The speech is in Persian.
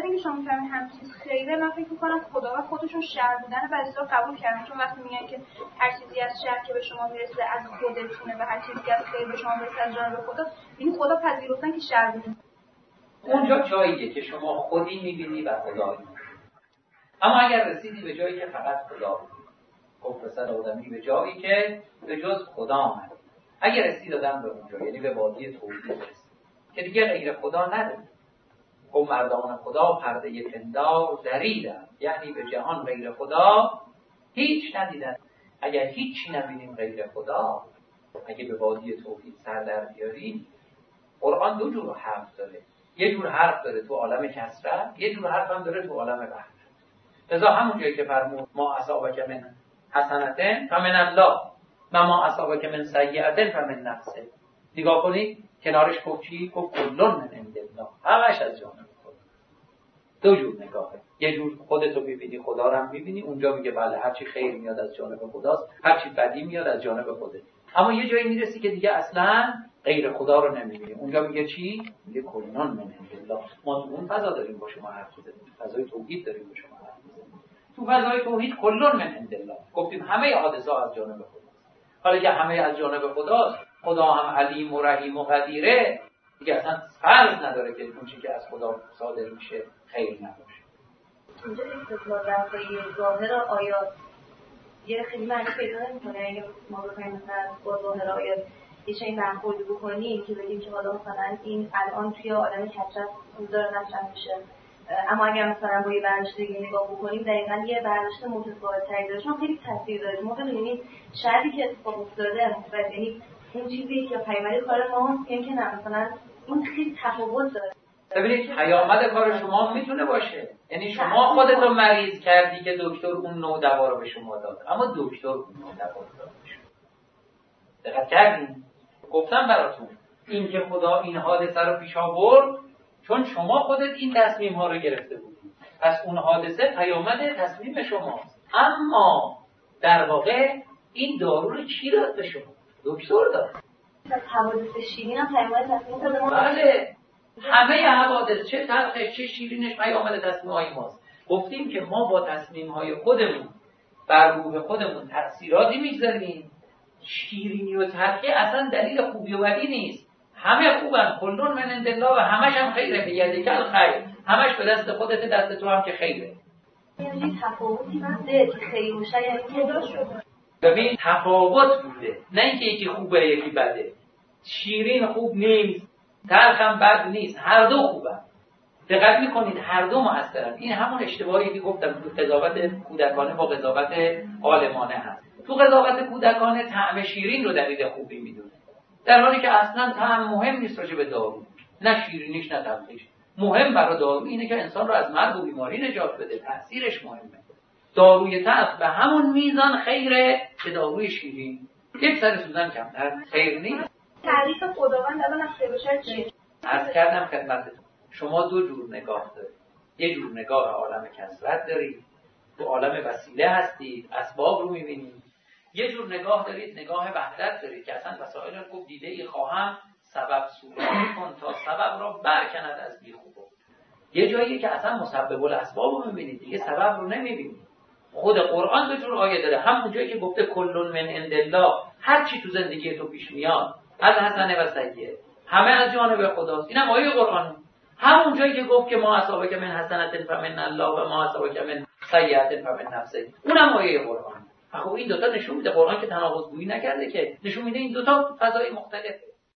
خاطر اینکه شما می‌فهمید همه چیز خیره، من فکر می‌کنم خداوند خودشون شر بودن بعضی‌ها قبول کردن، چون وقتی میگن که هر چیزی از شر که به شما میرسه از خودتونه و هر چیزی که از خیر به شما میرسه از جانب خدا، یعنی خدا پذیرفتن که شر بودن. اونجا جاییه که شما خودی می‌بینی و خدا می‌بینی. اما اگر رسیدی به جایی که فقط خدا بود، رسد آدمی به جایی که به جز خدا آمد. اگر رسید آدم به اونجا، یعنی به وادی توحید رسید که دیگه غیر خدا نداره. خب مردان خدا پرده پندار دریدن، یعنی به جهان غیر خدا هیچ ندیدن. اگر هیچی نبینیم غیر خدا، اگه به وادی توحید سر در بیاریم، قرآن دو جور حرف داره. یه جور حرف داره تو عالم کثرت، یه جور حرف هم داره تو عالم وحدت. لذا همون جایی که فرمود ما اصابک من حسنة فمن الله و ما اصابک من سیئة فمن نفسه، نگاه کنید کنارش گفت چی؟ گفت کل من عند الله، همش از جانب خدا. دو جور نگاهه، یه جور خودتو میبینی خدا رو هم میبینی، اونجا میگه بله هرچی خیر میاد از جانب خداست، هرچی بدی میاد از جانب خوده. اما یه جایی میرسی که دیگه اصلا غیر خدا رو نمیبینی، اونجا میگه چی؟ میگه کل من عند الله. ما تو اون فضا داریم با شما حرف میزنیم، فضای توحید داریم با شما حرف میزنیم. تو فضای توحید کل من عند الله، گفتیم همه حادثه از جانب خداست. حالا که همه از جانب خداست، خدا هم علیم و رحیم و قدیره، دیگه اصلا فرض نداره که اون چیزی که از خدا صادر میشه خیر نباشه. اینجا استدلال در پای ظاهر آیات یه خیلی معنی پیدا نمی‌کنه. اگه ما بخوایم مثلا با ظاهر آیات یه چیزی برخورد بکنیم که بگیم که حالا مثلا این الان توی عالم کثرت داره مطرح میشه، اما اگر مثلا با یه برداشتگی نگاه بکنیم دقیقاً یه برداشت متفاوت‌تری داره، چون خیلی تاثیر داره. ما ببینید شرطی که اتفاق افتاده مثلا یعنی اون چیزی که پیامبر کار ما میگه که نه مثلا اون خیلی تفاوت داره. ببینید پیامد کار شما میتونه باشه، یعنی شما خودتو مریض کردی که دکتر اون نوع دوا رو به شما داد، اما دکتر اون نوع دوا رو داد. دقت کردین؟ گفتم براتون این که خدا این حادثه رو پیش آورد چون شما خودت این تصمیم ها رو گرفته بودید، پس اون حادثه پیامد تصمیم شماست. اما در واقع این دارو رو کی داد به شما؟ دکتر داد. حوادث شیرین هم پیامد تصمیم خود ما. بله، همه حوادث چه تلخش چه شیرینش پیامد تصمیم های ماست. گفتیم که ما با تصمیم های خودمون بر روح خودمون تأثیراتی میگذاریم. شیرینی و تلخی اصلا دلیل خوبی و بدی نیست، همه خوبن، کلون من عند الله و همش هم خیره، به یدک الخیر، همش به دست خودت، دست تو هم که خیره. یعنی تفاوتی بوده که خیر و شر یعنی پیدا شده. ببین تفاوت بوده، نه اینکه یکی خوبه یکی بده. شیرین خوب نیست، تلخ هم بد نیست، هر دو خوبن. دقت میکنید هر دو مؤثرن. این همون اشتباهی که گفتم تو قضاوت کودکانه با قضاوت عالمانه هست. تو قضاوت کودکانه طعم شیرین رو دلیل خوبی میدونه، در حالی که اصلا طعم مهم نیست راجع به دارو، نه شیرینیش نه تلخیش. مهم برای دارو اینه که انسان رو از مرگ و بیماری نجات بده، تأثیرش مهمه. داروی تلخ به همون میزان خیره که داروی شیرین، یک سر سوزن کمتر خیر نیست. تعریف خداوند الان از خیر و شر چیه؟ عرض کردم خدمتتون شما دو جور نگاه دارید. یه جور نگاه عالم کثرت دارید، تو عالم وسیله هستید، اسباب رو می‌بینید. یه جور نگاه دارید، نگاه وحدت دارید که اصلا وسایل رو گفت دیده‌ای خواهم سبب صورت کن تا سبب را برکند از بیخوبان. یه جایی که اصلا مسبب الاسباب رو می‌بینید، دیگه سبب رو نمی‌بینید. خود قرآن دو جور آیه داره، همون جایی که گفته کل من عند الله، هر چی تو زندگی تو پیش میاد از حسنه و سیئه همه از جانب خداست. اینم آیه قرآن. همون جایی که گفت که ما اصابک من حسنة فمن الله و ما اصابک من سیئة فمن نفسه، اونم آیه قرآن. خب این دوتا نشون میده قرآن که تناقض گویی نکرده، که نشون میده این دوتا فضای مختلفه.